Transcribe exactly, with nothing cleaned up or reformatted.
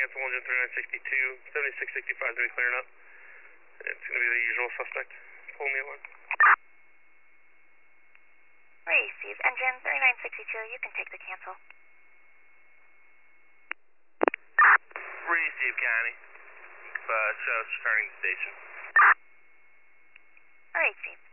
cancel engine thirty-nine sixty-two, seventy-six sixty-five is going to be clearing up. It's going to be the usual suspect. Pull me one. Receive engine thirty-nine sixty-two, you can take the cancel. Receive County. Uh, just returning to station. Receive.